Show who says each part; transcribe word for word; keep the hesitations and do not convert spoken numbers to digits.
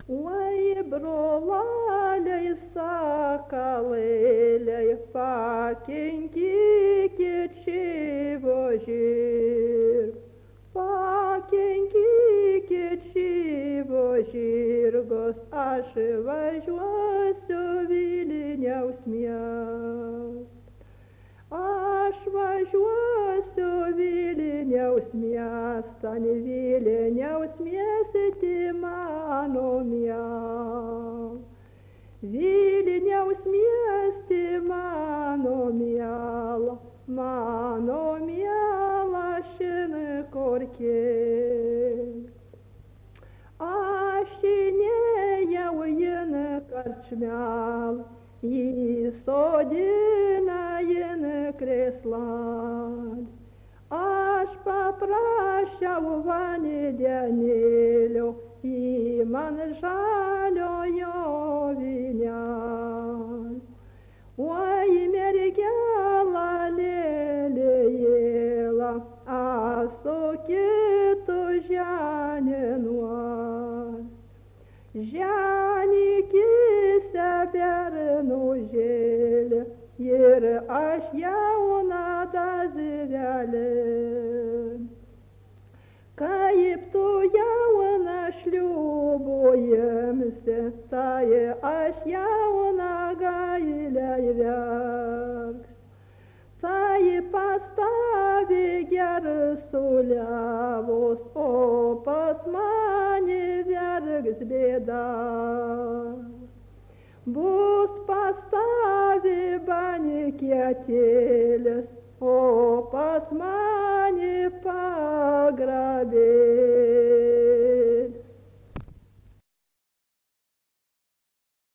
Speaker 1: Oi, brolaliai, sakalėliai, pakinkykit šyvo žirg. Pakinkykit šyvo žirgus, aš važiuosiu Vilniaus miest. Aš važiuosiu Vilniaus miestan, Vilniaus miestį mano miel. Vilniaus miestį mano miel, mano miela šinkorkė. Aš įnėjau jin karčmel, įsodina jin krėslan. Aš paprašiau vandenėlio, į man žaliojo vynel. Oi, mergela lėlėjėla, asu kitu ženinuos. Ženikise bernužėlė, ir aš jauna dazirelė. Kaip tu jauna šliubojamsi, tai aš jauna gailiai verks. Tai pastavi gersuliavos, o pas mane verks bėda. Bus pastavi banikėtėlis, o pas mane pagrabė.